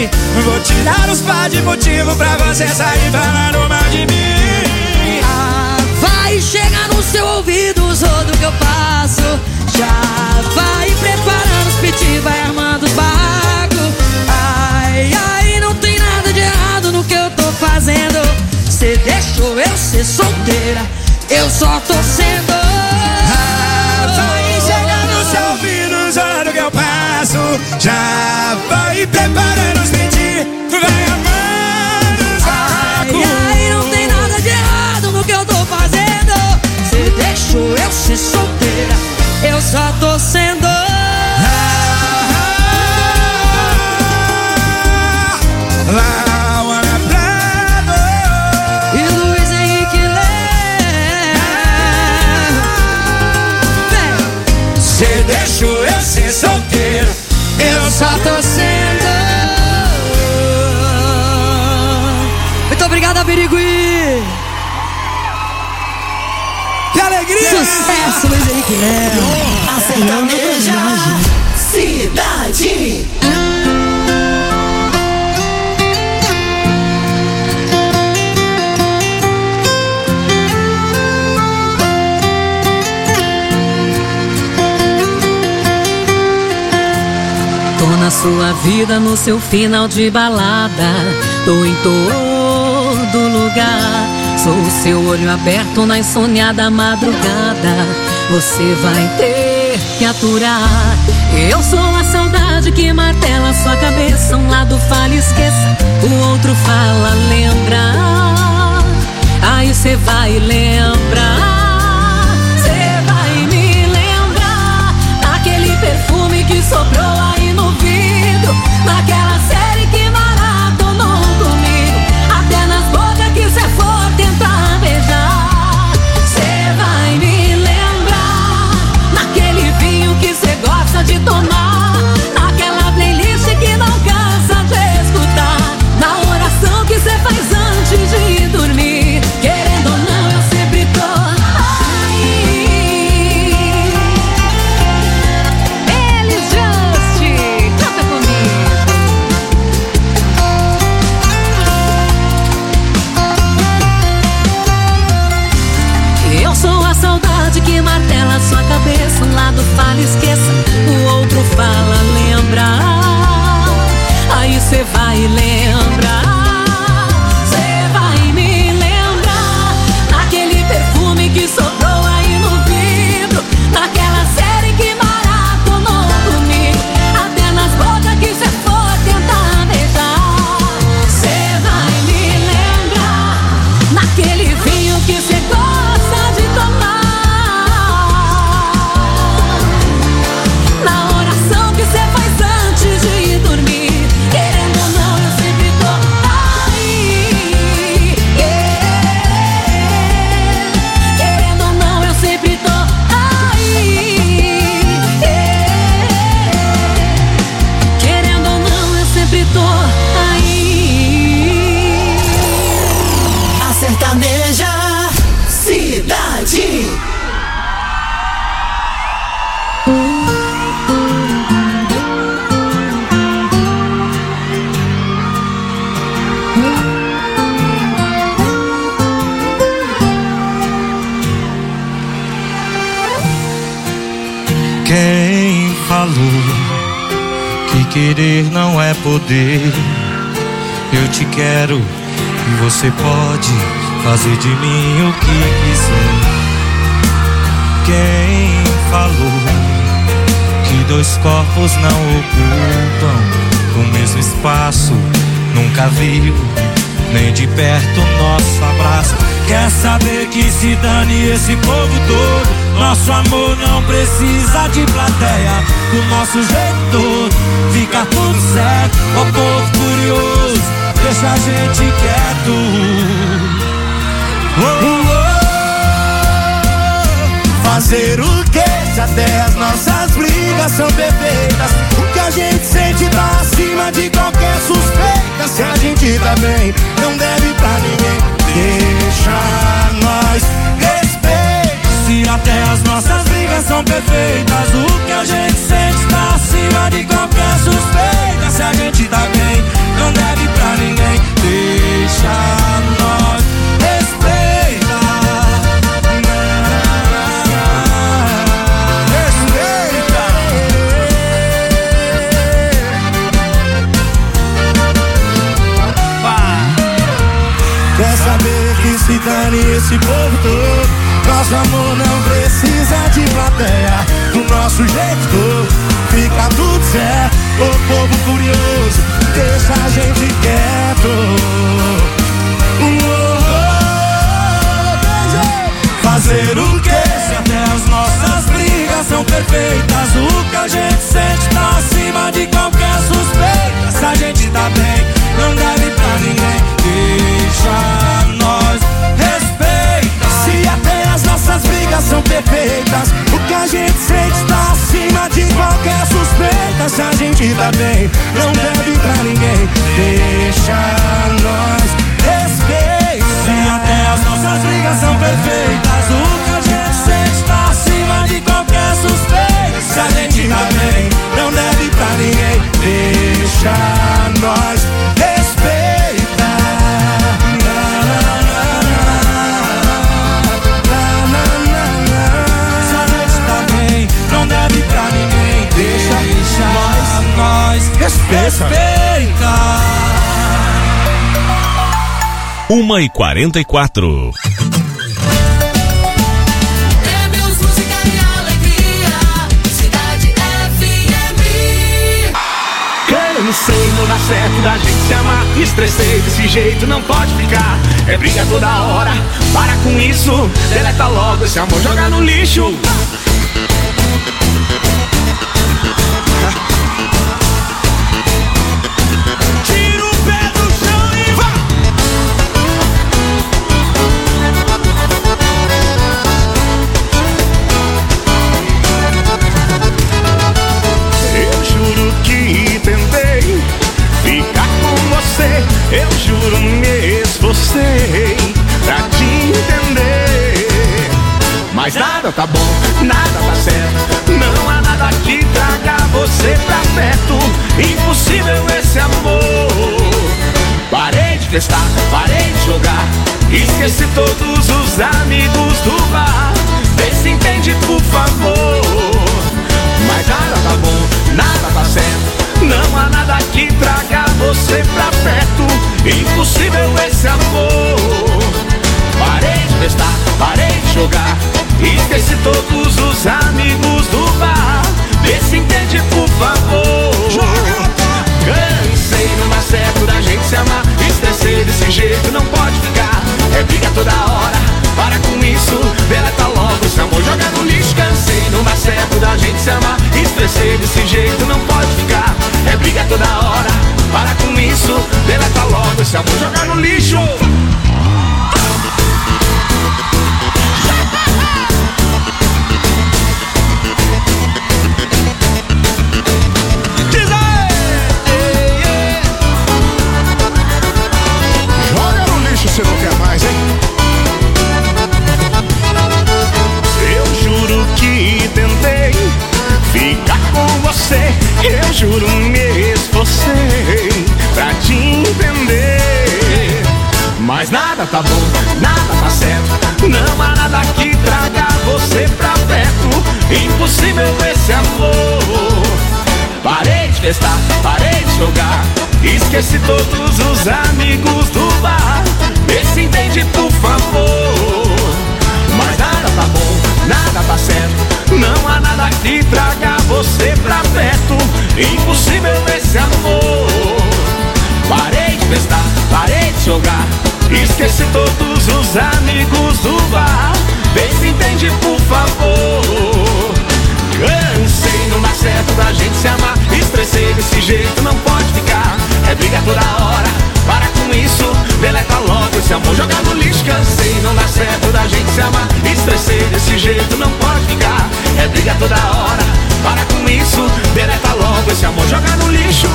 mim. Vou te dar uns par de motivo pra você sair falando mal de mim. Vai chegar no seu ouvido tudo que eu faço. Já vai preparando os piti, vai armando os barracos. Ai, ai, não tem nada de errado no que eu tô fazendo. Cê deixou eu ser solteira, eu só tô sendo. Vai chegar no seu ouvido tudo que eu faço. Já vai preparando os piti, vai armando os barracos. Ai, ai, não tem nada de errado no que eu tô fazendo. Cê deixou eu ser solteira, eu só tô sendo. Laura Prado E Luiz Henrique Lé. Cê deixou eu ser solteiro, eu só tô sendo. Muito obrigada, Birigui. Que alegria! Sucesso, Luiz Henrique Lé. A sertaneja Cidade. Tô na sua vida, no seu final de balada. Tô em todo lugar. Sou o seu olho aberto na insônia madrugada. Você vai ter que aturar. Eu sou a saudade que martela sua cabeça. Um lado fala esqueça, o outro fala lembra. Aí cê vai lembrar. Cê vai me lembrar daquele perfume que sobrou aí no vidro, naquela série que maratonou comigo, até nas bocas que cê for tentar beijar. Cê vai me lembrar naquele vinho que cê gosta de tomar, naquela playlist que não cansa de escutar, na oração que cê faz antes de dormir. Querendo ou não, eu sempre tô aí. Elis Just, canta comigo. Eu sou a saudade que martela sua cabeça. Um lado fala esqueça, o outro fala lembra. Aí cê vai lembrar. Cê vai me lembrar naquele perfume que sobrou aí no vidro, naquela série que maratonou comigo, até nas bocas que cê for tentar beijar. Cê vai me lembrar naquele vinho que cê gosta de tomar, na oração que cê faz antes de dormir. Querendo ou não, eu sempre tô aí. Querendo ou não, eu sempre tô aí. Querendo ou não, eu sempre tô aí. A sertaneja Cidade. Quem falou que querer não é poder? Eu te quero e você pode fazer de mim o que quiser. Quem falou que dois corpos não ocupam o mesmo espaço? Nunca viu nem de perto nosso abraço. Quer saber que se dane esse povo todo? Nosso amor não precisa de plateia. Do nosso jeito todo fica tudo certo. Ó povo curioso, deixa a gente quieto. Fazer o que se até as nossas brigas são perfeitas? O que a gente sente tá acima de qualquer suspeita. Se a gente tá bem, não deve pra ninguém. Deixa nós respeito. Se até as nossas brigas brigas são perfeitas. O que a gente sente tá acima de qualquer suspeita. Se a gente tá bem, não deve pra ninguém. Deixa nós respeita. Respeita. Quer saber que se dane esse povo todo? Nosso amor não precisa de plateia. Do nosso jeito fica tudo certo. O povo curioso deixa a gente quieto. Fazer o quê? Se até as nossas brigas são perfeitas. O que a gente sente tá acima de qualquer suspeita. Se a gente tá bem, não deve pra ninguém. Deixa nós respeita. Se até as nossas brigas são perfeitas, o que a gente sente tá acima de qualquer suspeita. Se a gente tá bem, não deve pra ninguém. Deixa nós respeita. Se até as nossas brigas são perfeitas, o que a gente sente tá acima de qualquer suspeita. Se a gente tá bem, não deve pra ninguém. Deixa nós respeita. Se a gente tá bem, não deve pra ninguém. Deixa nós respeita. 1h44. Prêmios, música e alegria. Cidade FM. Cansei, não dá certo da gente se amar. Estressei, desse jeito não pode ficar. É briga toda hora, para com isso. Deleta logo esse amor, joga no lixo. Tira o pé do chão e vá. Eu juro que tentei ficar com você. Eu juro me esforcei pra te entender. Mas nada tá bom, nada tá certo. Não há nada que traga você pra perto. Impossível esse amor. Parei de testar, parei de jogar. Esqueci todos os amigos do bar. Vê se entende, por favor. Mas nada tá bom, nada tá certo. Não há nada que traga você pra perto. Impossível esse amor. Parei de testar, parei de jogar. Esqueci todos os amigos do bar. Vê se entende, por favor. Cansei, não dá certo da gente se amar. Estressei, desse jeito não pode ficar. É briga toda hora, para com isso. Deleta logo esse amor, joga no lixo. Cansei, não dá certo da gente se amar. Estressei, desse jeito não pode ficar. É briga toda hora, para com isso. Deleta logo esse amor, joga no lixo. Joga no lixo se não quer mais, hein? Eu juro que tentei ficar com você. Eu juro me esforcei pra te entender. Mas nada tá bom, nada tá certo. Não há nada que traga você pra perto. Impossível esse amor. Parei de testar, parei de jogar. Esqueci todos os amigos do bar. Vê se entende, por favor. Mas nada tá bom, nada tá certo. Não há nada que traga você pra perto. Impossível esse amor. Parei de testar, parei de jogar. Esqueci todos os amigos do bar. Vê se entende, por favor. Cansei, não dá certo da gente se amar. Estressei, desse jeito não pode ficar. É briga toda hora, para com isso. Deleta logo esse amor, joga no lixo. Cansei, não dá certo da gente se amar. Estressei, desse jeito não pode ficar. É briga toda hora, para com isso. Deleta logo esse amor, joga no lixo.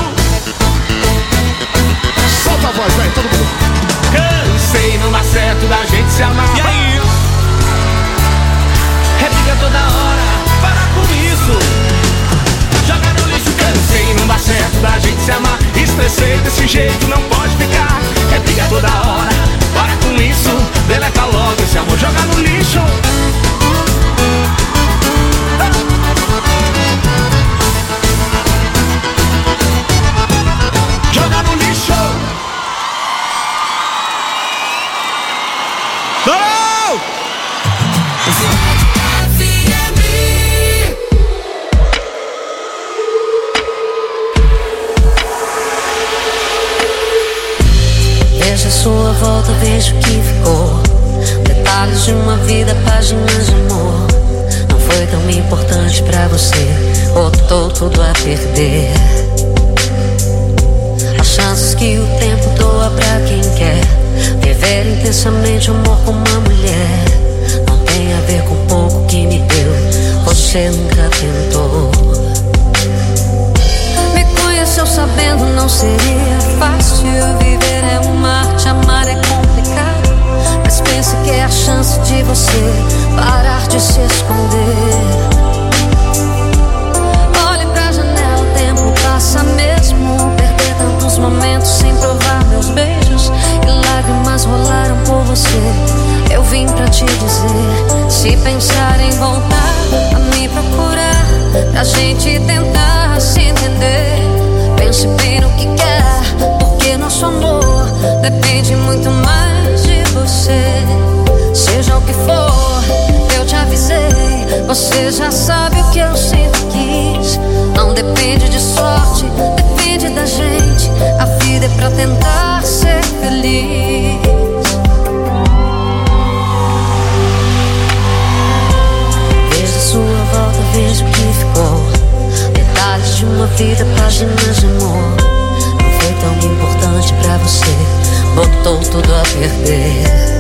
Solta a voz, velho, todo mundo. Cansei, não dá certo da gente se amar. E aí? É briga toda hora, jeito não pode ficar. É briga toda hora, para com isso. Deleta logo esse amor, joga no lixo. Joga no lixo. Veja a sua volta, veja o que ficou. Detalhes de uma vida, páginas de amor. Não foi tão importante pra você, botou tudo a perder. As chances que o tempo doa pra quem quer viver intensamente o amor com uma mulher. Não tem a ver com o pouco que me deu, você nunca tentou. Me conheceu sabendo não seria fácil. Viver é uma arte, amar é complicado. Mas pensa que é a chance de você parar de se esconder. Olhe pra janela, o tempo passa mesmo. Perder tantos momentos sem provar meus beijos. E lágrimas rolaram por você. Eu vim pra te dizer, se pensar em voltar a me procurar, pra gente tentar se entender. Pense bem no que quer, porque nosso amor depende muito mais de você. Seja o que for, eu te avisei. Você já sabe o que eu sempre quis. Não depende de sorte, depende da gente. A vida é pra tentar ser feliz. Veja a sua volta, veja o que ficou. Detalhes de uma vida, páginas de amor. Não foi tão importante pra você, botou tudo a perder.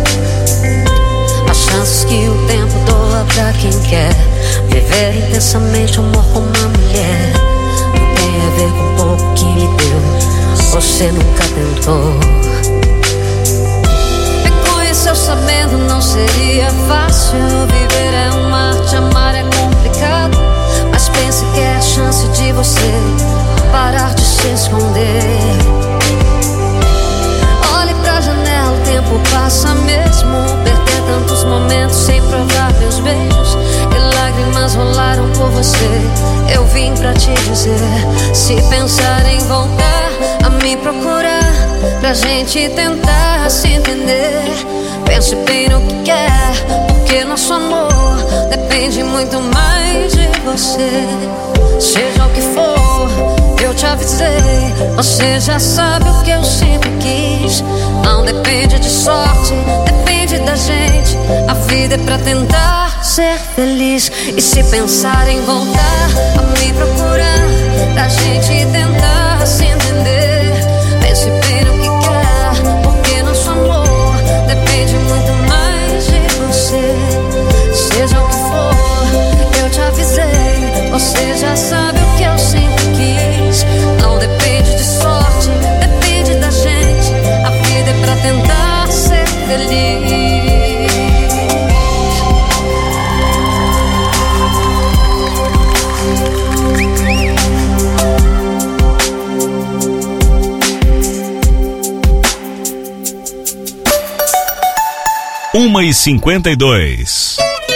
As chances que o tempo doa pra quem quer viver intensamente o amor com uma mulher. Não tem a ver com o pouco que me deu, você nunca tentou. Me conheceu sabendo não seria fácil. Viver é uma arte, amar é complicado. Mas pense que é a chance de você parar de se esconder. Olhe pra janela, o tempo passa mesmo. Perder tantos momentos sem provar meus beijos. E lágrimas rolaram por você. Eu vim pra te dizer, se pensar em voltar a me procurar, pra gente tentar se entender. Pense bem no que quer, porque nosso amor depende muito mais de você. Seja o que for, eu te avisei. Você já sabe o que eu sempre quis. Não depende de sorte, depende da gente. A vida é pra tentar ser feliz. E se pensar em voltar a me procurar, pra gente tentar se entender. Pense bem no que quer, porque nosso amor depende muito mais de você. Seja o que for, eu te avisei. Você já sabe o que eu sempre quis. Não depende de sorte, depende da gente. A vida é pra tentar ser feliz. Uma e 52.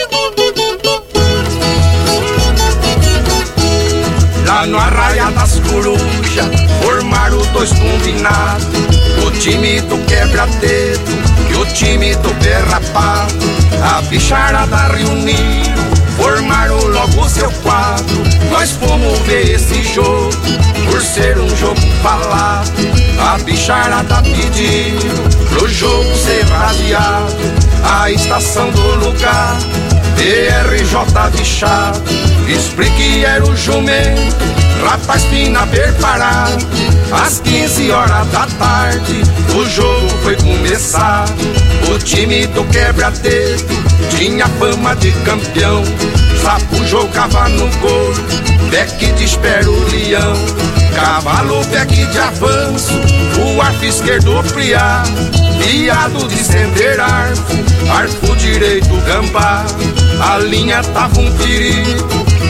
Lá no Arraia das Corujas, formaram dois combinados. O time do quebra-dedo e o time do derrapado. A bicharada reuniram, formaram logo seu quadro. Nós fomos ver esse jogo, por ser um jogo falado. A bicharada pediu pro jogo ser radiado. A estação do lugar, DRJ bichado. Explique era o jumento, rapaz fina preparado. Às 15 horas da tarde, o jogo foi começar. O time do quebra-dedo tinha fama de campeão. Sapo jogava no gol, beck de espera o leão. Cavalo beck de avanço, o arco esquerdo friar. Piado de estender arco direito gambá. A linha tava um perigo,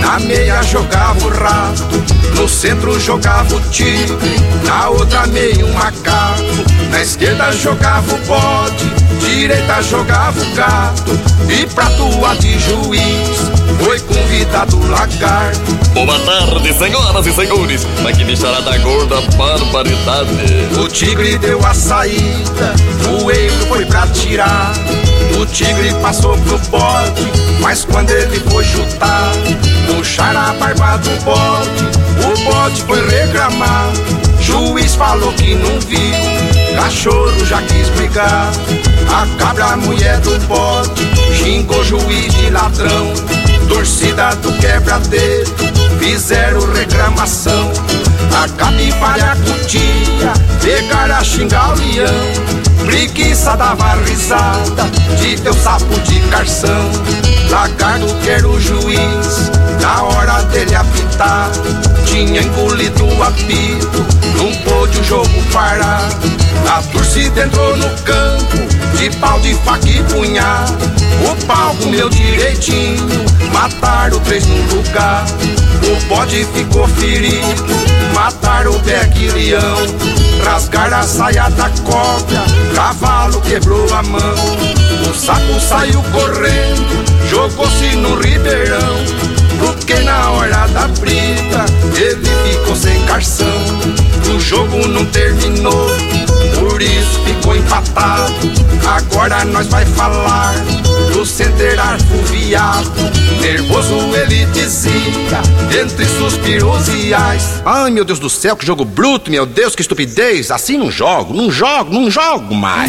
Na meia jogava o rato, no centro jogava o tigre, na outra meia um macaco, na esquerda jogava o bode, direita jogava o gato, e pra atuar de juiz foi convidado o lagarto. Boa tarde, senhoras e senhores, mas que bicharada gorda, barbaridade. O tigre deu a saída, o coelho foi pra tirar, o tigre passou pro bode, mas quando ele foi chutar, puxaram a barba do bode, o bode foi reclamar, juiz falou que não viu, cachorro já quis brigar, a cabra, a mulher do bode, xingou o juiz de ladrão, torcida do quebra-dedo, fizeram reclamação, a capivara e a cutia pegaram a xingar o leão, preguiça dava risada de ver o sapo de carção, lagarto que era o juiz, na hora dele apitar, tinha engolido o apito, não pôde o jogo parar, a torcida entrou no campo, de pau, de faca e punhal, o pau comeu direitinho, mataram 3 no lugar, o bode ficou ferido, mataram o beck e leão, rasgaram a saia da cobra, cavalo quebrou a mão, o sapo saiu correndo, jogou-se no ribeirão, porque na hora da briga ele ficou sem carção, o jogo não terminou, por isso ficou empatado, agora nós vai falar do center arfuviado, nervoso ele dizia, entre suspiros e ais, ai meu Deus do céu, que jogo bruto, meu Deus, que estupidez, assim não jogo mais.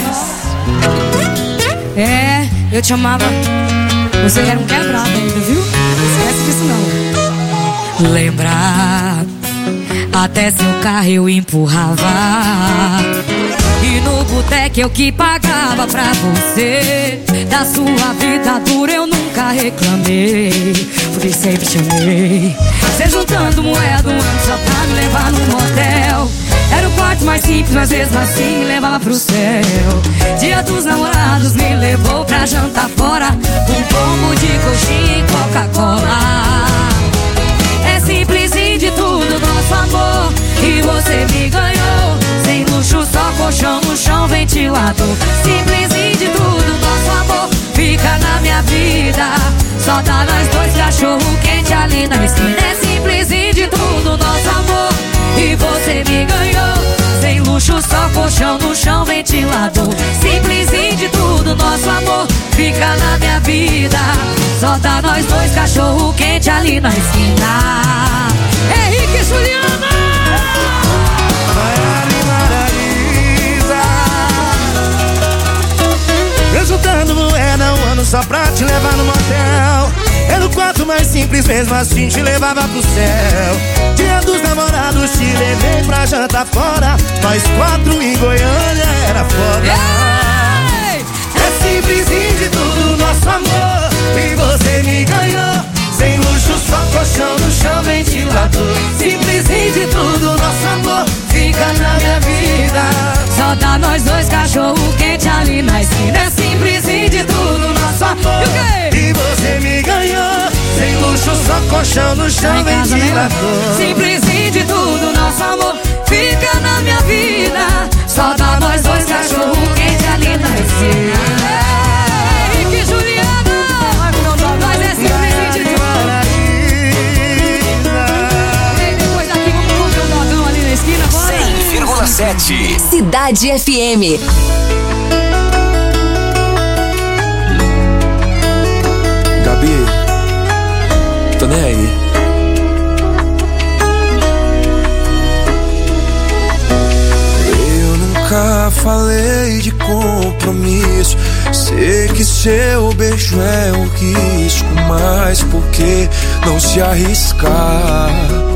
É, eu te amava, você era um quebrado ainda, viu? Não esquece disso não. Lembrar, até seu carro eu empurrava, e no boteco eu que pagava pra você, da sua vida dura eu nunca reclamei, porque sempre te amei. Você juntando moeda um ano só pra me levar no motel, era o quarto mais simples, mas mesmo assim me levava pro céu. Dia dos namorados me levou pra jantar fora, um pombo de coxinha e Coca-Cola. É simplesinho de tudo nosso amor, e você me ganhou, sem luxo, só colchão no chão, ventilador. Simplesinho de tudo nosso amor, fica na minha vida, só dá nós dois, cachorro quente ali na esquina. É simplesinho de tudo nosso amor, e você me ganhou, sem luxo, só colchão no chão, ventilador. Simplesinho de tudo nosso amor, fica na minha vida, só dá nós dois, cachorro quente ali na esquina. Henrique e Juliana! Eu juntando moeda um ano só pra te levar no motel, era o quarto mais simples, mesmo assim te levava pro céu. Dia dos namorados te levei pra jantar fora, nós 4 em Goiânia era foda. É simplesinho de tudo nosso amor, e você me ganhou, sem luxo, só colchão no chão, ventilador. Simplesinho de tudo nosso amor, fica na minha vida, só dá nós dois, cachorro quente ali na esquina. É simplesinho de tudo nosso amor, e você me ganhou, sem luxo, só colchão no chão, ventilador. Simplesinho de tudo nosso amor, fica na minha vida, só dá nós dois, cachorro quente ali na esquina. Henrique e Juliana, nós é simplesinho de tudo. Depois daqui vamos comer um dogão ali na esquina, bora? 100,7 Cidade FM. Gabi, tô nem aí. Eu nunca falei de compromisso, sei que seu beijo é um risco, mas por que não se arriscar?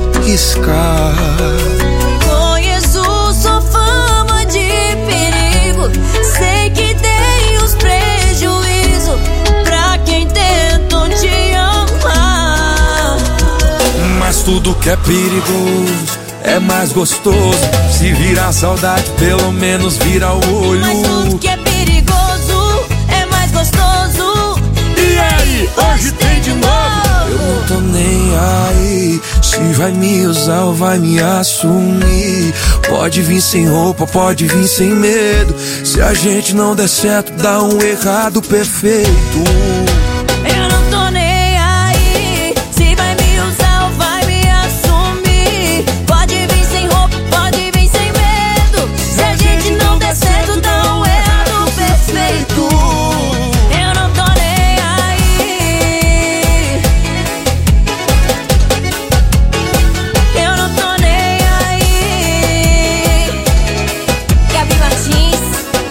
Conheço sua fama de perigo, sei que tem os prejuízos pra quem tentou te amar. Mas tudo que é perigoso é mais gostoso, se virar saudade pelo menos vira o olho. Mas tudo que é perigoso é mais gostoso. E aí, hoje tem de novo? Eu não tô nem Se vai me usar ou vai me assumir. Pode vir sem roupa, pode vir sem medo. Se a gente não der certo, dá um errado perfeito. Eu não tô nem aí. Se vai me usar ou vai me assumir. Pode vir sem roupa, pode vir sem medo. Se a gente não der certo, dá um errado perfeito. Eu não tô nem aí. Eu não tô nem aí. Gabi Martins.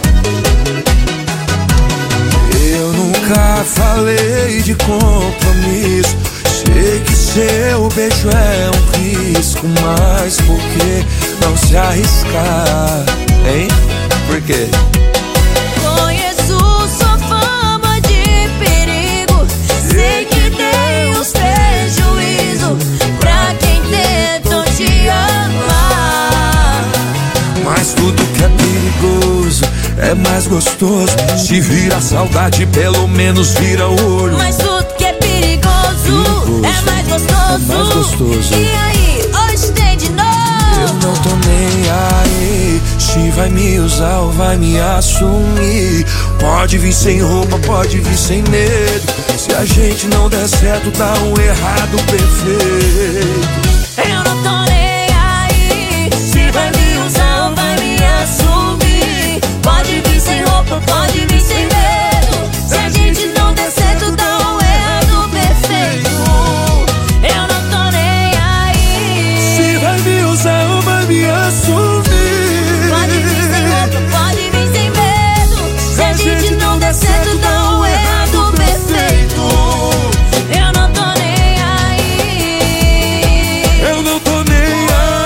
Eu nunca falei de compromisso. Sei que seu beijo é um risco, mas por que não se arriscar, hein? Por quê? Conheço sua fama de perigo. Sei que tem os prejuízos pra quem tentou te amar. Mas tudo que é perigoso é mais gostoso. Se vira a saudade, pelo menos vira o olho. Mas tudo que é perigoso é mais gostoso. É mais gostoso. E aí, hoje tem de novo. Eu não tô nem aí. Se vai me usar ou vai me assumir. Pode vir sem roupa, pode vir sem medo. Se a gente não der certo, dá um errado perfeito. Eu não tô nem aí. Se vai me usar ou vai me assumir. Pode vir sem roupa, pode vir sem medo. Se a gente não der certo, dá um errado perfeito. Eu não tô nem aí. Se vai me usar ou vai me assumir. Pode vir sem roupa, pode vir sem medo. Se a gente não der certo, dá um errado perfeito. Eu não tô nem aí. Eu não tô nem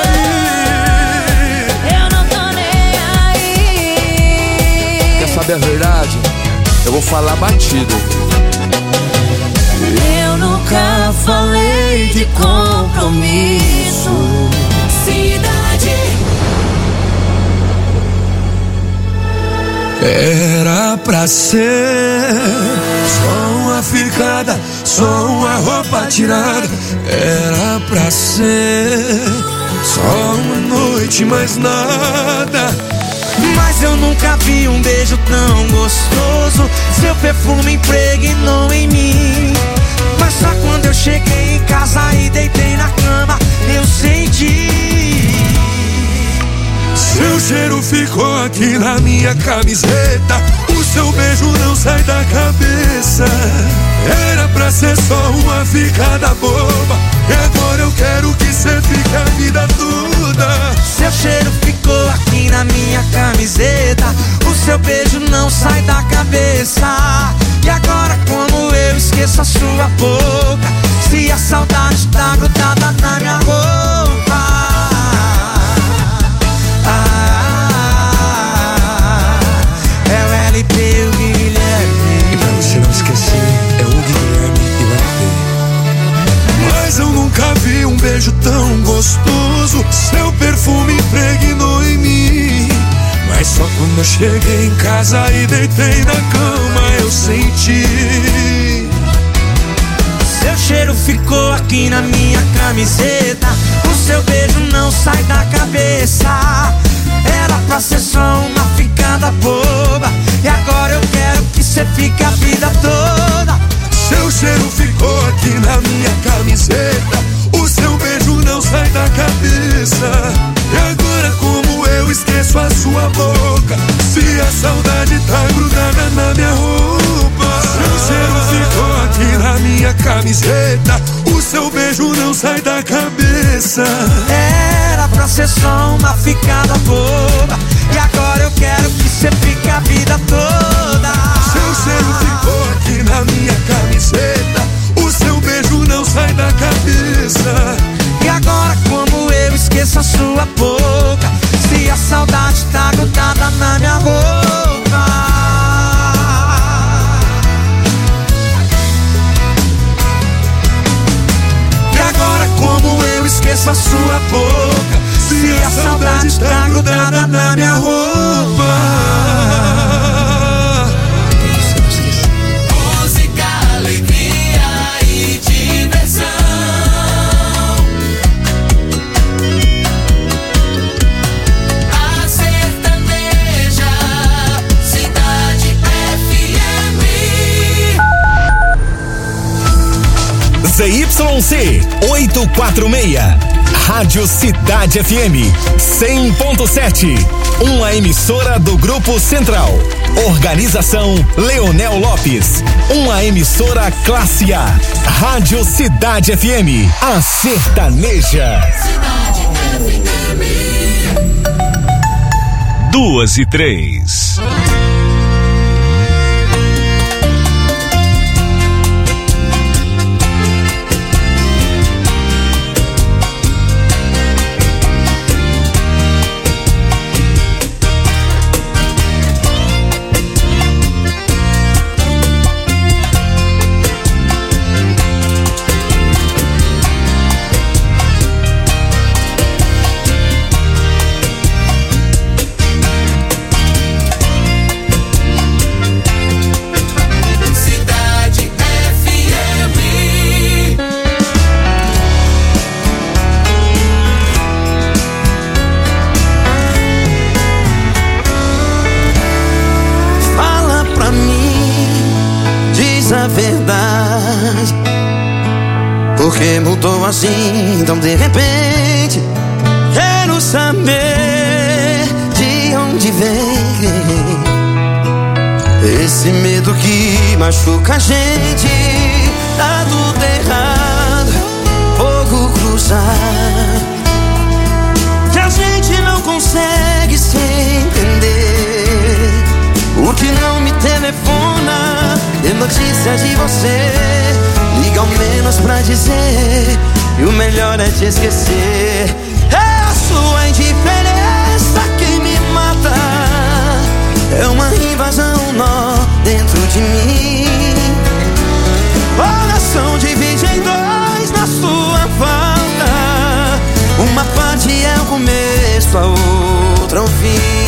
aí. Eu não tô nem aí. Quer saber a verdade? Eu vou falar batido. Eu nunca falei de compromisso. Cidade. Era pra ser só uma ficada, só uma roupa tirada. Era pra ser só uma noite, mais nada. Mas eu nunca vi um beijo tão gostoso. Seu perfume impregnou em mim. Mas só quando eu cheguei em casa e deitei na cama, eu senti. Seu cheiro ficou aqui na minha camiseta. O seu beijo não sai da cabeça. Era pra ser só uma ficada boba. E agora eu quero que cê fique a vida toda. Seu cheiro ficou aqui na minha camiseta. O seu beijo não sai da cabeça. E agora como eu esqueço a sua boca, se a saudade tá grudada na minha roupa. É o LP e o Guilherme. E pra você não esquecer, é o Guilherme e o LP. Mas eu nunca vi um beijo tão gostoso. Seu perfume impregnou em mim. Mas só quando eu cheguei em casa e deitei na cama, eu senti. Seu cheiro ficou aqui na minha camiseta. O seu beijo não sai da cabeça. Era pra ser só uma ficada boba. E agora eu quero que cê fique a vida toda. Seu cheiro ficou aqui na minha camiseta. O seu beijo não sai da cabeça. E agora como eu esqueço a sua boca, se a saudade tá grudada na minha roupa. Seu cheiro ficou aqui na minha camiseta. O seu beijo não sai da cabeça. Era pra ser só uma ficada boba. E agora eu quero que cê fique a vida toda. Seu cheiro ficou aqui na minha camiseta. O seu beijo não sai da cabeça. E agora como eu esqueço a sua boca, se a saudade tá grudada na minha roupa. E agora como eu esqueço a sua boca, se a saudade tá grudada na minha roupa. ZYC 846, Rádio Cidade FM 100.7, uma emissora do Grupo Central. Organização Leonel Lopes, uma emissora classe A. Rádio Cidade FM, a sertaneja. 2:03. A verdade, porque mudou assim, então de repente quero saber de onde vem esse medo que machuca a gente. Tá tudo errado, fogo cruzado, que a gente não consegue se entender. O que não me telefona, tem notícia de você, liga ao menos pra dizer que o melhor é te esquecer. É a sua indiferença que me mata, é uma invasão, um nó dentro de mim. Coração divide em dois na sua falta, uma parte é o começo, a outra é o fim.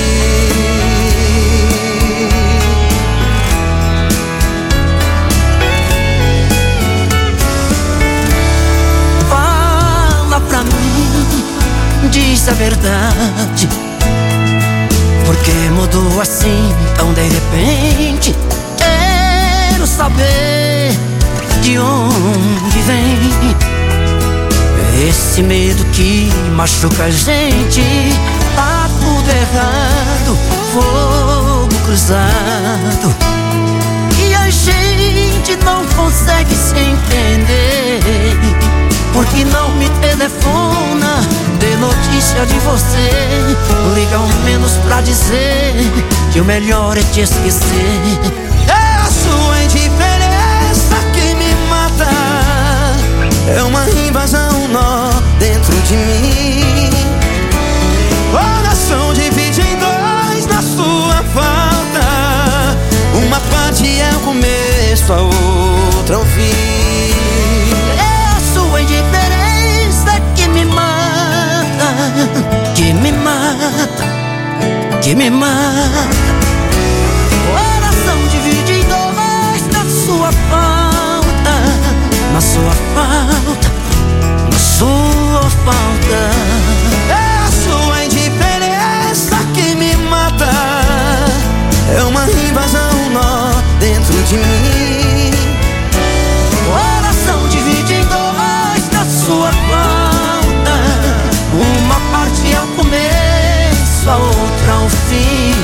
Pra mim, diz a verdade, porque mudou assim tão de repente. Quero saber de onde vem esse medo que machuca a gente. Tá tudo errado, fogo cruzado, e a gente não consegue se entender. Porque não me telefona, dê notícia de você, liga ao menos pra dizer que o melhor é te esquecer. É a sua indiferença que me mata, é uma invasão, um nó dentro de mim. Coração divide em dois na sua falta, uma parte é o começo, a outra é o fim. Sua indiferença que me mata, que me mata, que me mata. Coração divide em dois na sua falta, na sua falta, na sua falta. É a sua indiferença que me mata, é uma invasão, um nó dentro de mim. Coração divide em dois na sua falta, uma parte é o começo, a outra é o fim.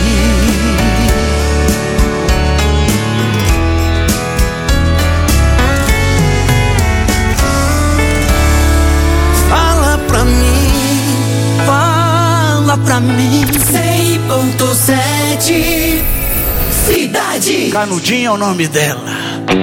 Fala pra mim, fala pra mim. 100.7 Cidade. Canudinho é o nome dela.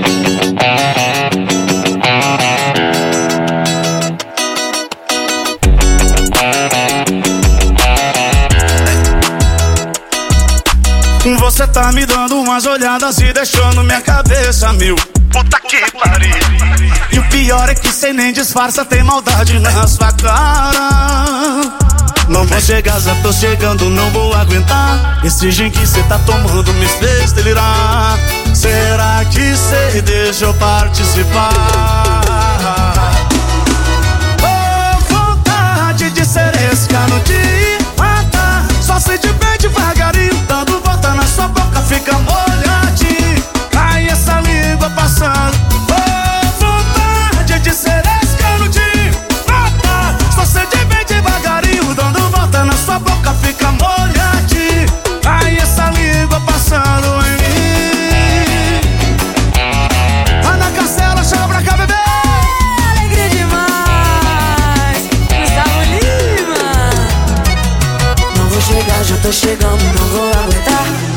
Você tá me dando umas olhadas e deixando minha cabeça mil. Puta que pariu. E o pior é que cê nem disfarça, tem maldade na sua cara. Não vou chegar, já tô chegando, não vou aguentar. Esse gin que cê tá tomando me fez delirar. Será que cê deixa eu participar? Oh, vontade de ser esse canudinho, matar. Só se de bem devagarinho, dando volta na sua boca, fica molhadinho. Cai essa língua passando. Oh, vontade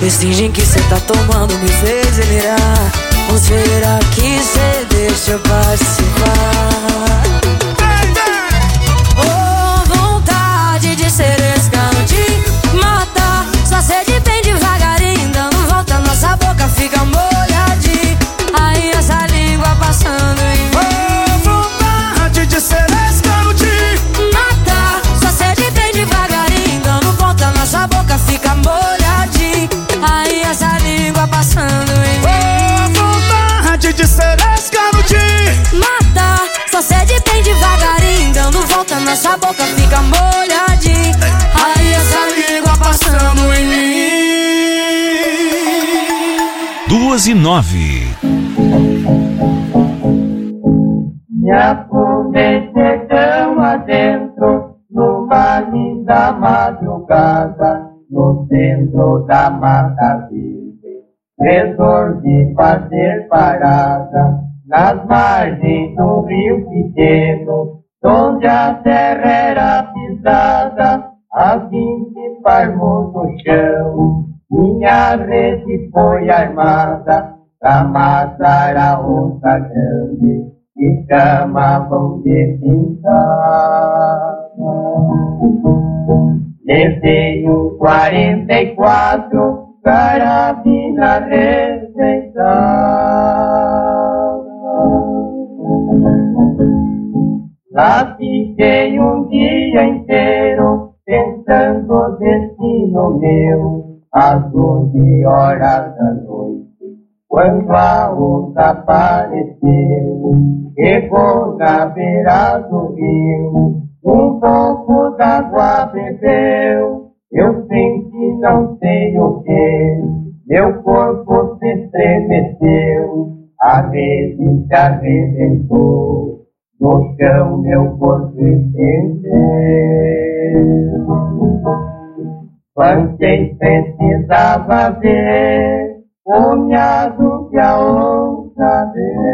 Esse gin que cê tá tomando me fez delirar. Ou será que cê deixa eu participar? Oh, vontade de ser escano, de matar. Sua sede vem devagarinho, dando volta, nossa boca fica molhadinha. Aí essa língua passando em mim. Oh, vontade de ser escano, de matar. Sua sede vem devagarinho, dando volta, nossa boca fica molhadinha. Aí essa língua passando em mim. De ser escano, de matar. Sua sede vem devagarinho, dando volta, nossa boca fica molhadinha. Aí essa língua passando em mim. 2:09. Me afundei chegão adentro, no vale da madrugada, no centro da Mata Virgem. Resolvi fazer parada nas margens do rio pequeno, onde a terra era pisada, assim se farmou no chão. Minha rede foi armada pra matar a onça grande que chamavam de pintada. Levei um 44, carabina rejeitada. Lá fiquei um dia inteiro pensando o destino meu. Às 12 horas da noite, quando a onça apareceu, chegou na beira do rio, um pouco d'água bebeu. Eu senti não sei o que, meu corpo se estremeceu, a rede se arrebentou, no chão meu corpo estendeu. Mas quem precisava ver o miado que a onça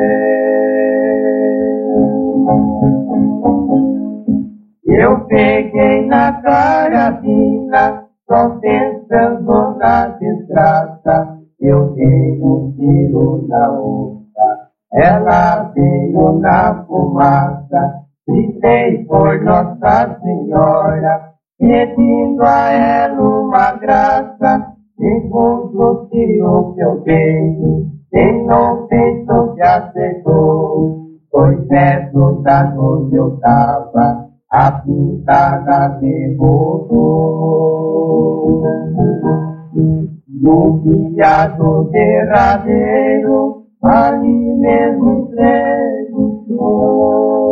deu. Eu peguei na carabina, só pensando na desgraça. Eu dei um tiro na onça, ela veio na fumaça. Gritei por Nossa Senhora, pedindo a ela uma graça. Segundo o tiro que eu dei, quem não pensou que acertou. 2 metros da noite eu tava, a pintada rebolou. No viado derradeiro, ali mesmo entrevistou.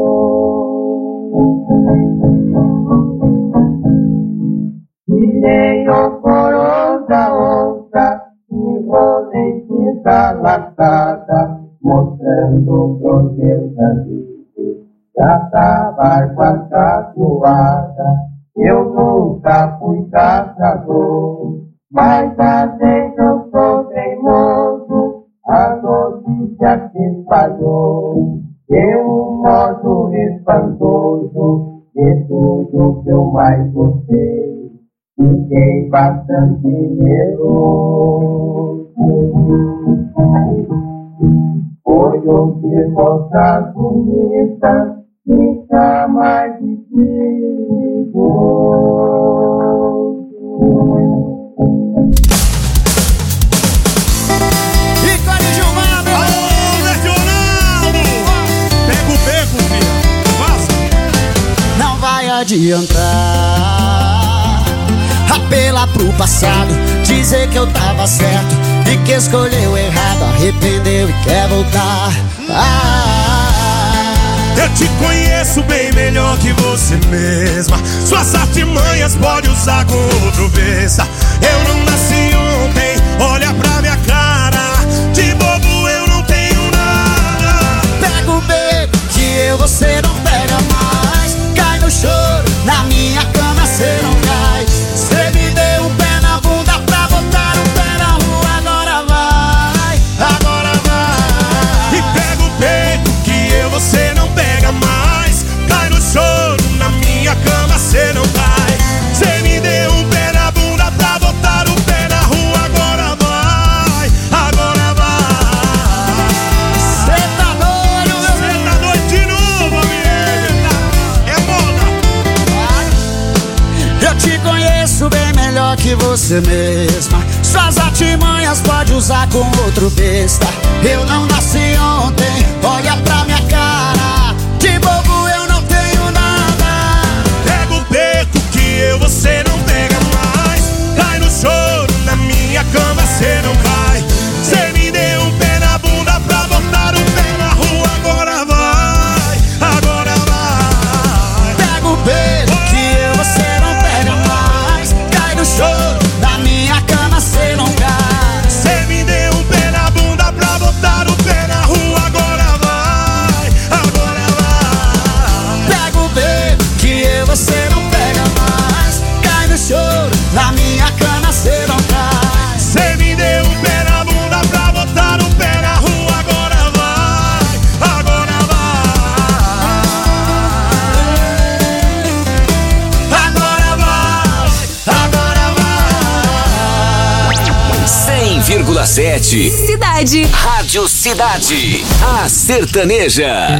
Tirei o coro da onça, enrolei fita laçada, mostrando pros meus amigos, já tava com a tatuada. Eu nunca fui caçador, mas às vezes eu sou teimoso. A notícia se espalhou, deu um modo espantoso de tudo que eu mais gostei. Fiquei bastante nervoso. Foi ouvir moça bonita, fica mais difícil. Ricardo Gilmar, meu alô, Regionaldo! Pega o beco, filho, vaza. Não vai adiantar apelar pro passado, dizer que eu tava certo e que escolheu errado, arrependeu e quer voltar. Eu te conheço bem melhor que você mesma. Suas artimanhas pode usar com outro besta. Eu não nasci ontem, olha pra minha cara. De bobo eu não tenho nada. Pega o beco que você não pega mais. Cai no choro, na minha cama cê não cai. Cê me deu um pé na bunda pra botar um pé na rua. Agora vai, agora vai. E pega o peito que você não pega mais. Cai no choro, na minha cama cê não cai. Cê me deu um pé na bunda pra botar o pé na rua. Agora você mesma. Suas artimanhas pode usar com outro besta. Eu não nasci ontem, olha pra minha cara. De bobo eu não tenho nada. Pega o beco que eu você não pega mais. Cai no choro, na minha cama cê não cai. Cê me deu um pé na bunda pra botar o pé na rua. Agora vai, agora vai. Pega o beco que você não pega mais. Cai no choro, na minha cama cê não cai. Cê me deu um pé na bunda pra botar o pé na rua. Agora vai, agora vai. Pega o beco que você não pega mais. Cai no choro, na minha cama cê não cai. Cê me deu um pé na bunda pra botar o pé na rua. Agora vai, agora vai. Agora vai, agora vai. 100,7 Cidade. Rádio Cidade. A sertaneja.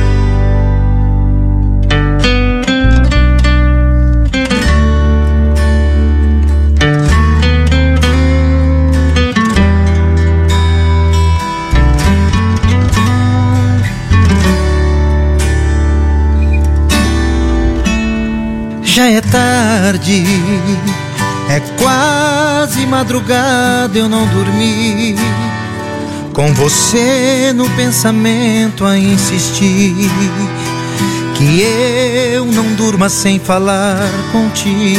Já é tarde, é quase madrugada, eu não dormi. Com você no pensamento a insistir, que eu não durma sem falar contigo.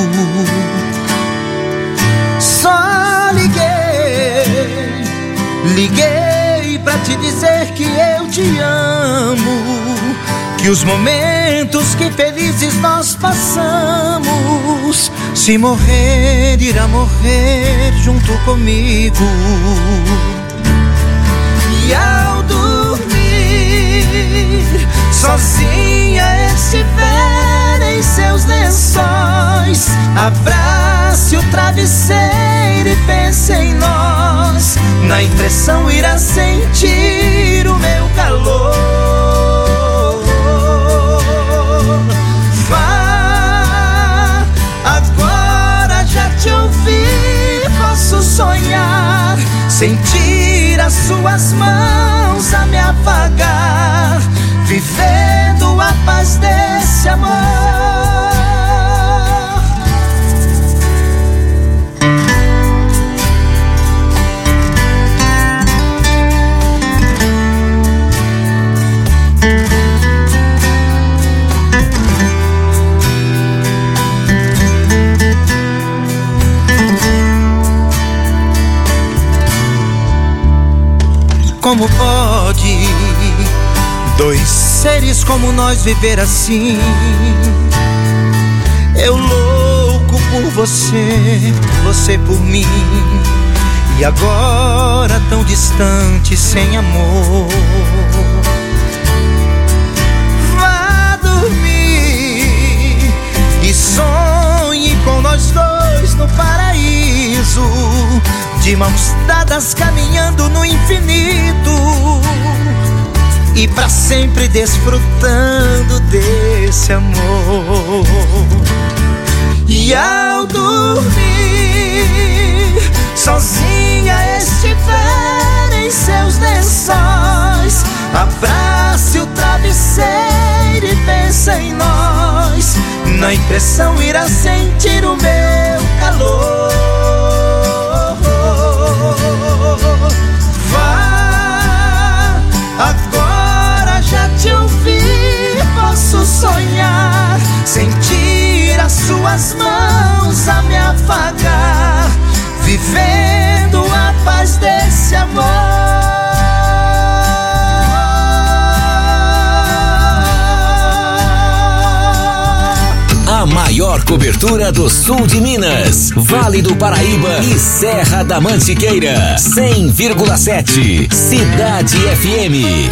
Só liguei pra te dizer que eu te amo, que os momentos que felizes nós passamos, se morrer, irá morrer junto comigo. E ao dormir, sozinha estiver em seus lençóis, abrace o travesseiro e pense em nós. Na impressão irá sentir o meu calor. Agora já te ouvi, posso sonhar, sentir as suas mãos a me afagar, vivendo a paz desse amor. Como pode dois seres como nós viver assim? Eu louco por você, você por mim, e agora tão distante, sem amor. Vá dormir e sonhe com nós dois no paraíso, de mãos dadas caminhando no infinito, e pra sempre desfrutando desse amor. E ao dormir, sozinha estiver em seus lençóis, abrace o travesseiro e pense em nós. Na impressão irá sentir o meu calor. Vá, agora já te ouvi, posso sonhar, sentir as suas mãos a me afagar, vivendo a paz desse amor. A maior cobertura do sul de Minas, Vale do Paraíba e Serra da Mantiqueira. 100,7 Cidade FM.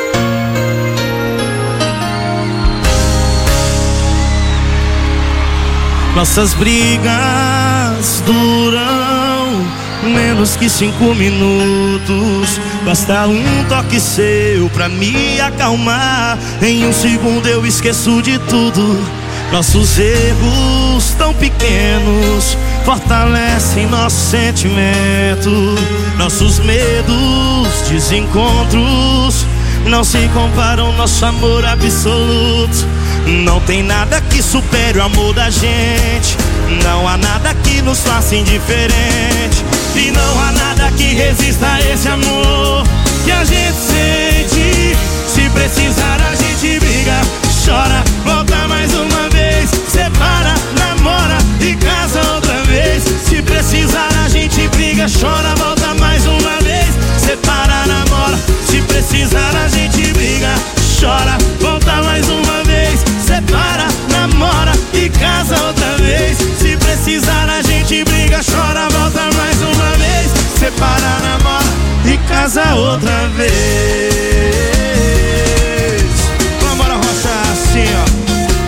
Nossas brigas duram menos que 5 minutos. Basta um toque seu pra me acalmar. Em um segundo eu esqueço de tudo. Nossos erros tão pequenos fortalecem nosso sentimento. Nossos medos, desencontros não se comparam, nosso amor absoluto. Não tem nada que supere o amor da gente. Não há nada que nos faça indiferente. E não há nada que resista a esse amor que a gente sente. Se precisar a gente briga, chora, volta mais uma vez, separa, namora e casa outra vez. Se precisar a gente briga, chora, volta mais uma vez, separa, namora. Se precisar a gente briga, chora, volta mais uma vez, separa, namora e casa outra vez. Se precisar a gente briga, chora, volta mais uma vez, separa, namora e casa outra vez. Vambora, Rocha, assim, ó.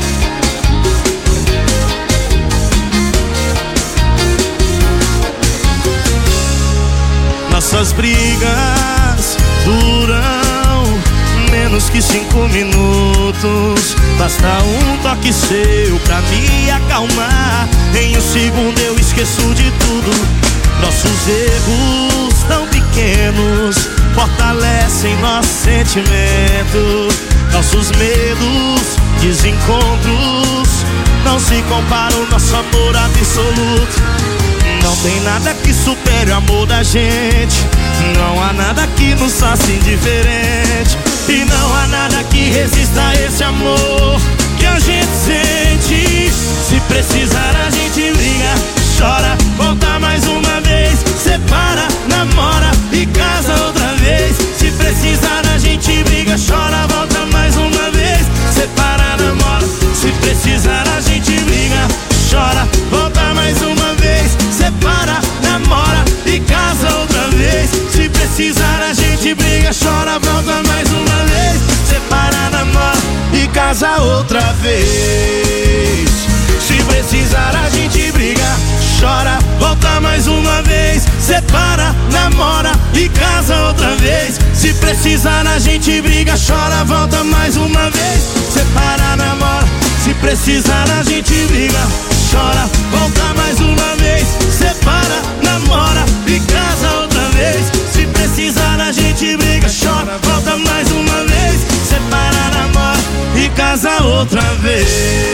Nossas brigas duram menos que 5 minutos. Basta um toque seu pra me acalmar. Em um segundo eu esqueço de tudo. Nossos erros tão pequenos fortalecem nosso sentimento. Nossos medos, desencontros não se comparam, nosso amor absoluto. Não tem nada que supere o amor da gente. Não há nada que nos faça indiferente. E não há nada que resista a esse amor que a gente sente. Se precisar a gente briga, chora, volta mais uma vez, separa, namora e casa outra vez. Se precisar a gente briga, chora, volta mais uma vez, separa, namora. Se precisar a gente briga, chora, volta mais uma vez, separa, namora e casa outra vez. Se precisar a gente briga, chora, volta mais uma vez, separa, namora e casa outra vez. Se precisar a gente briga, chora, volta mais uma vez, separa, namora e casa outra vez. Se precisar a gente briga, chora, volta mais uma vez, separa, namora. Se precisar a gente briga, chora, volta mais uma vez, separa, namora e casa outra vez. Se precisar a gente briga, chora, volta mais uma vez, separa, namora e casa outra vez.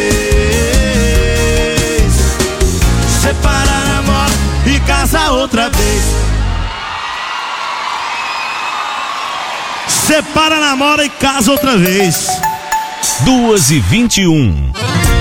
Separa, namora e casa outra vez. Separa, namora e casa outra vez. 2h21.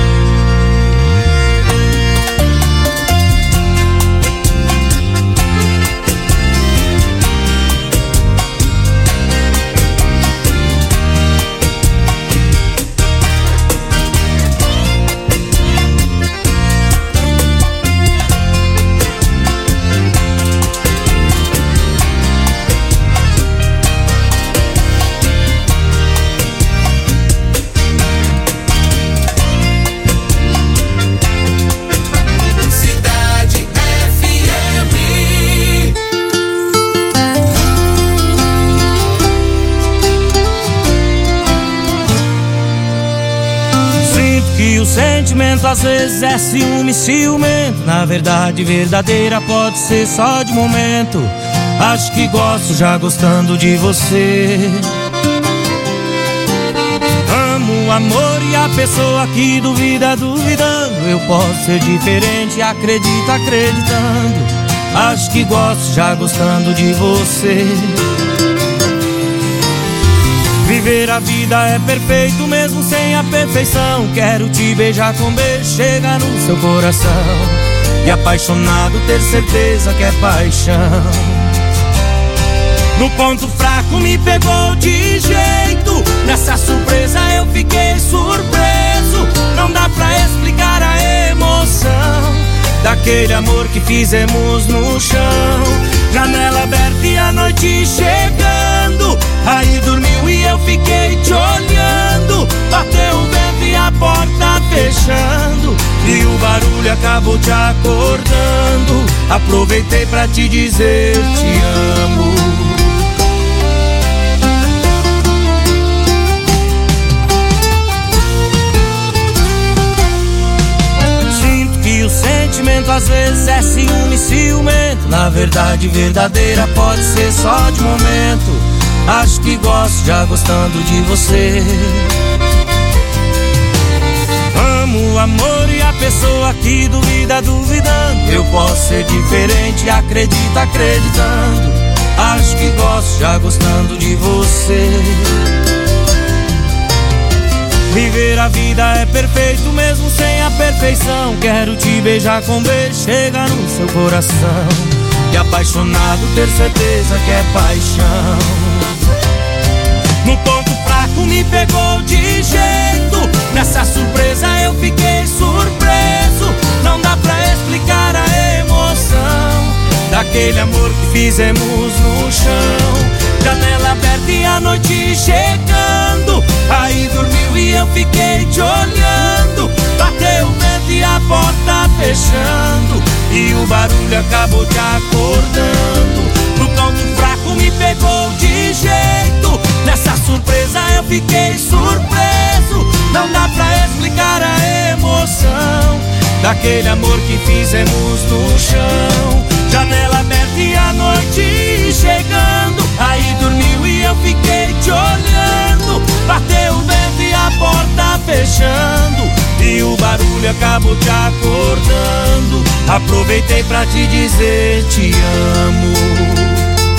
Sentimento às vezes é ciúme, ciumento. Na verdade, verdadeira pode ser só de momento. Acho que gosto já gostando de você. Amo o amor e a pessoa que duvida, duvidando. Eu posso ser diferente, acredito, acreditando. Acho que gosto já gostando de você. Viver a vida é perfeito mesmo sem a perfeição. Quero te beijar com beijo, chega no seu coração. E apaixonado ter certeza que é paixão. No ponto fraco me pegou de jeito. Nessa surpresa eu fiquei surpreso. Não dá pra explicar a emoção daquele amor que fizemos no chão. Janela aberta e a noite chegando. Aí dormiu e eu fiquei te olhando. Bateu o vento e a porta fechando. E o barulho acabou te acordando. Aproveitei pra te dizer te amo. Sinto que o sentimento às vezes é ciúme ciumento. Na verdade verdadeira pode ser só de momento. Acho que gosto já gostando de você. Amo o amor e a pessoa que duvida duvidando. Eu posso ser diferente, acredita acreditando. Acho que gosto já gostando de você. Viver a vida é perfeito mesmo sem a perfeição. Quero te beijar com beijo, chega no seu coração. E apaixonado ter certeza que é paixão. No ponto fraco me pegou de jeito. Nessa surpresa eu fiquei surpreso. Não dá pra explicar a emoção daquele amor que fizemos no chão. Janela aberta e a noite chegando. Aí dormiu e eu fiquei te olhando. Bateu o vento e a porta fechando. E o barulho acabou te acordando. No ponto fraco me pegou de jeito. Nessa surpresa eu fiquei surpreso. Não dá pra explicar a emoção daquele amor que fizemos no chão. Janela aberta e a noite chegando. Aí dormiu e eu fiquei te olhando. Bateu o vento e a porta fechando. E o barulho acabou te acordando. Aproveitei pra te dizer te amo.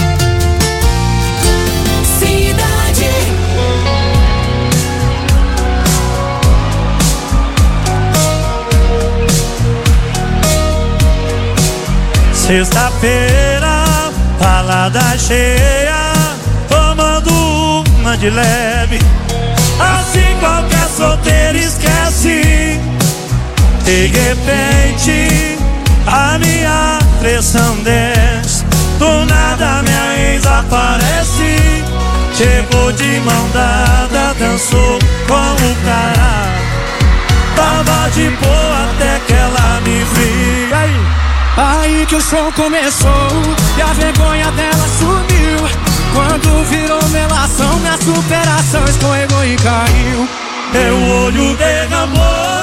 Sexta-feira, balada cheia, tomando uma de leve. Assim qualquer solteiro esquece. De repente, a minha pressão desce. Do nada minha ex aparece. Chegou de mão dada, dançou com o cara. Tava de boa até que ela me viu. Aí que o show começou e a vergonha dela sumiu. Quando virou melação, minha superação escorregou e caiu. Meu olho derramou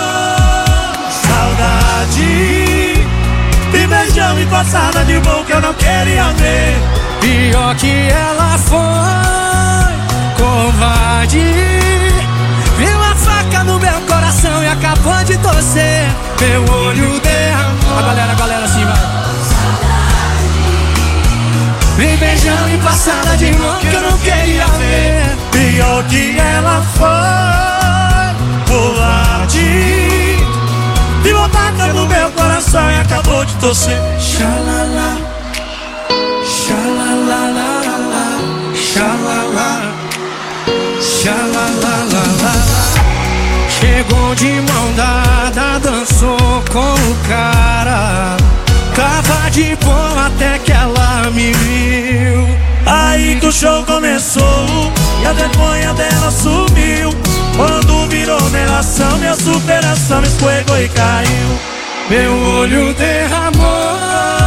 saudade. E beijão e passada de mão que eu não queria ver. Pior que ela foi covarde. Viu a faca no meu coração e acabou de torcer. Meu olho derramou. A galera assim vai. Vem beijão e passada de mão que eu não queria ver. Pior que ela foi covarde. Viu a faca no meu coração e acabou de torcer. Xalala, xalala, xalala, xalala. Chegou de mão dada, dançou com o cara. Tava de boa até que ela me viu. Aí que o show começou e a vergonha dela sumiu. Quando virou melação, minha superação escorregou e caiu. Meu olho derramou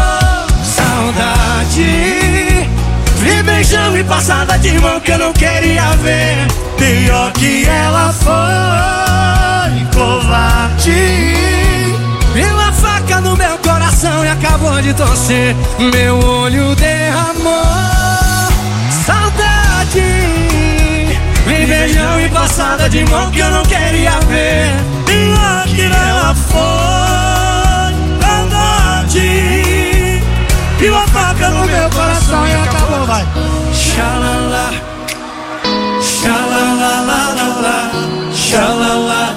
saudade. Vi beijão e passada de mão que eu não queria ver. Pior que ela foi covarde. Viu a faca no meu coração e acabou de torcer. Meu olho derramou saudade. Vi beijão e passada de mão que eu não queria ver. Pior que ela foi saudade. Viu a faca no meu coração e acabou, vai. Xalala, xalala, xalala,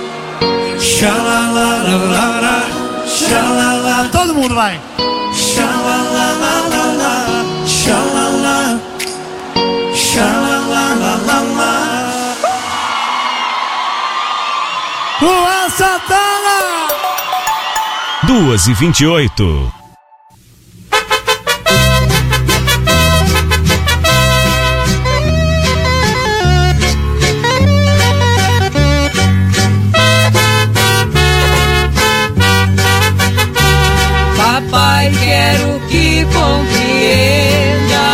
xalala, xalala. Todo mundo vai. Xalala, xalala, xalala. Luan Santana. 2h28. Papai, quero que compreenda.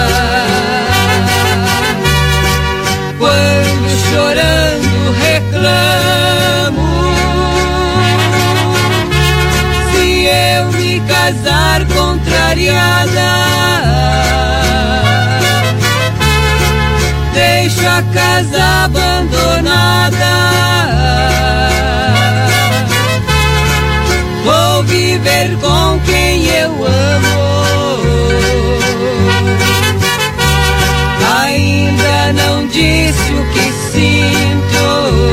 Quando chorando reclamo, se eu me casa abandonada. Vou viver com quem eu amo. Ainda não disse o que sinto.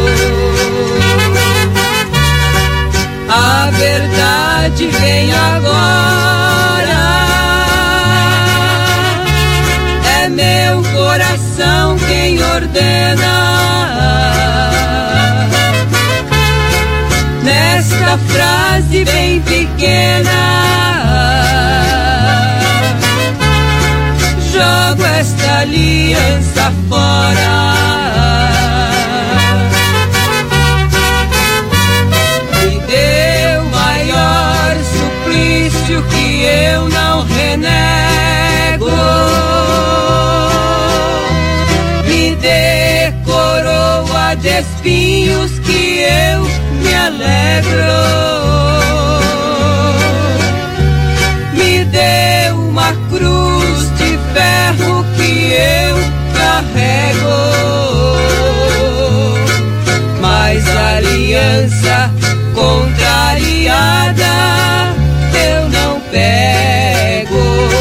A verdade vem agora. É meu coração quem ordena. Nesta frase bem pequena, jogo esta aliança fora. Me deu maior suplício que eu não renego. Me dê coroa de espinhos que eu me alegro. Me dê uma cruz de ferro que eu carrego. Mas a aliança contrariada eu não pego.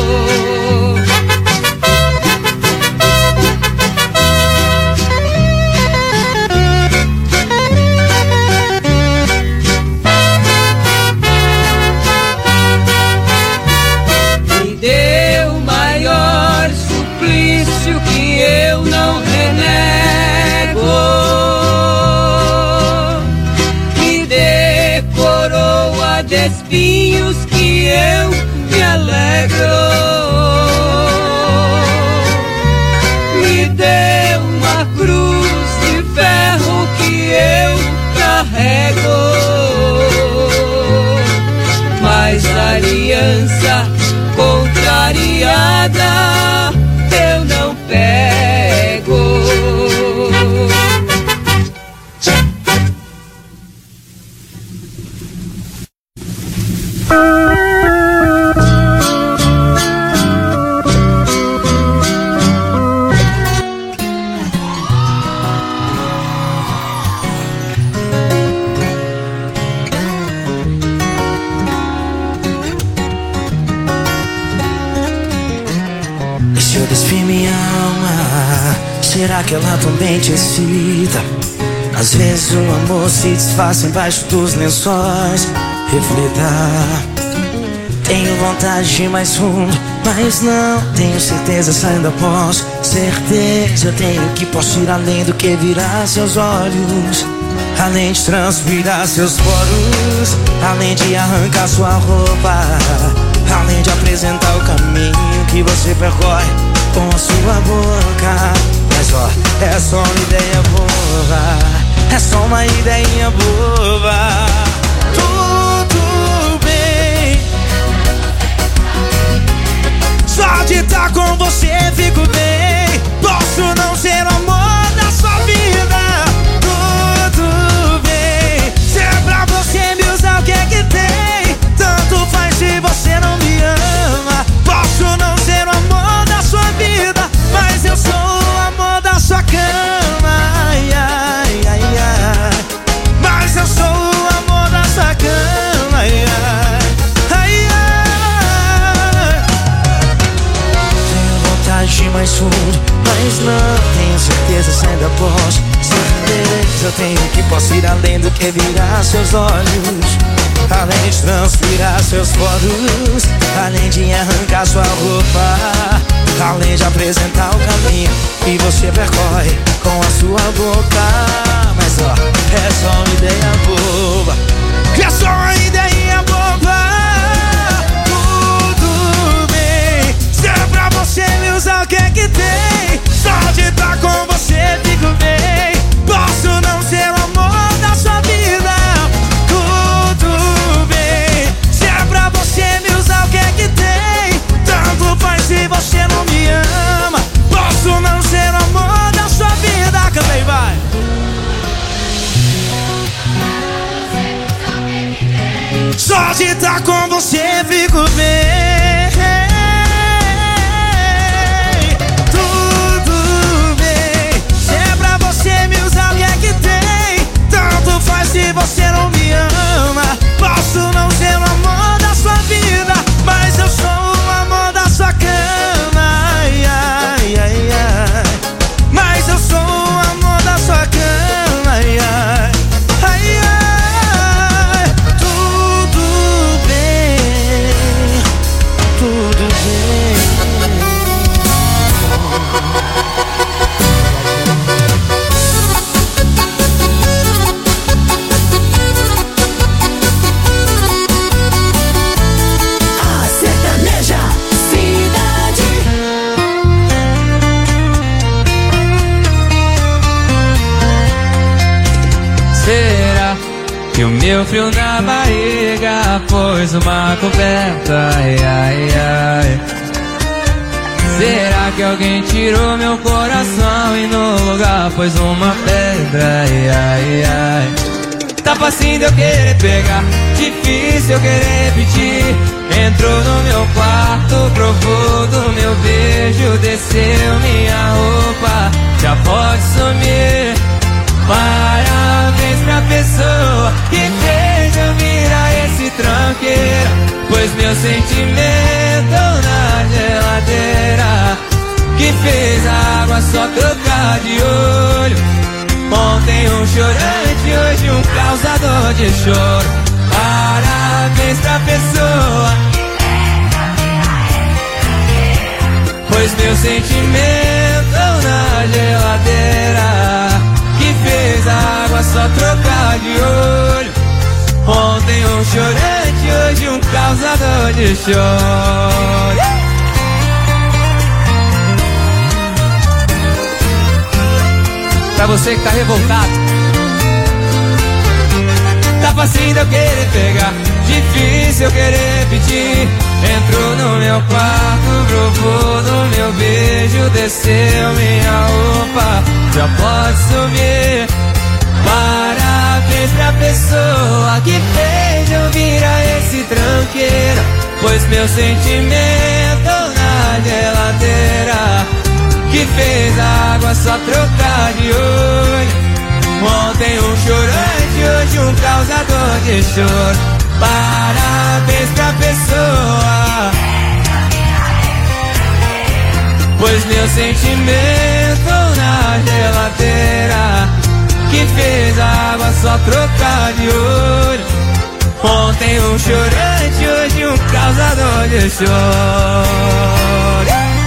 Me deu o maior suplício que eu não renego. Me dê coroa de espinhos que eu me alegro. Me dê uma cruz de ferro que eu carrego. Mas a aliança contrariada eu não pego. Se eu despir minha alma, será que ela também te excita? Às vezes o amor se disfarça embaixo dos lençóis. Reflita. Tenho vontade de ir mais fundo, mas não tenho certeza se ainda posso. Certeza tenho que posso ir além do que virar seus olhos, além de transpirar seus poros, além de arrancar sua roupa, além de apresentar o caminho que você percorre com a sua boca. Mas ó, é só uma ideia boba, é só uma ideinha boba. Tudo bem, só de estar com você fico bem. Posso não ser o amor da sua vida. Tudo bem, se é pra você me usar, o que é que tem? Tanto faz se você não me ama. Posso não ser o amor da sua vida, mas eu sou o amor da sua cama. Ai, ai, ai, ai. Mas eu sou o amor da sua cama. Ai, ai, ai, ai. Tenho vontade de ir mais fundo, mas não tenho certeza se ainda posso. Certeza eu tenho que posso ir além do que virar seus olhos, além de transpirar seus poros, além de arrancar sua roupa, além de apresentar o caminho que você percorre com a sua boca. Mas ó, é só uma ideia boba, é só uma ideia boba. Tudo bem, se é pra você me usar, o que é que tem? Só de estar com você fico bem. Posso não ser o amor da sua vida. Tudo bem, se é pra você me usar, o que é que tem? Tanto faz se você não me ama. Posso não ser o amor da sua vida. Canta aí, vai. Só de estar com você fico bem. Tudo bem, se é pra Deu frio na barriga, pôs uma coberta, ai, ai, ai. Será que alguém tirou meu coração e no lugar pôs uma pedra, ai, ai, ai. Tá facinho de eu querer pegar, difícil eu querer pedir. Entrou no meu quarto, provou do meu beijo, desceu minha roupa, já pode sumir. Parabéns pra pessoa que fez eu virar esse tranqueira, pois meu sentimento na geladeira, que fez a água só trocar de olho. Ontem um chorante, hoje um causador de choro. Parabéns pra pessoa, pois meu sentimento na geladeira, que fez a água só trocar de olho. Ontem um chorante, hoje um causador de choro. Pra você que tá revoltado, tá facinho de eu querer pegar, difícil eu querer pedir. Entrou no meu quarto, provou do meu beijo, desceu minha roupa, já pode sumir. Parabéns pra pessoa que fez eu virar esse tranqueira, pois meu sentimento na geladeira, que fez a água só trocar de olho. Ontem um chorante, hoje um causador de choro. Parabéns pra pessoa, pois meu sentimento na geladeira, que fez a água só trocar de olho. Ontem um chorante, hoje um causador de choro.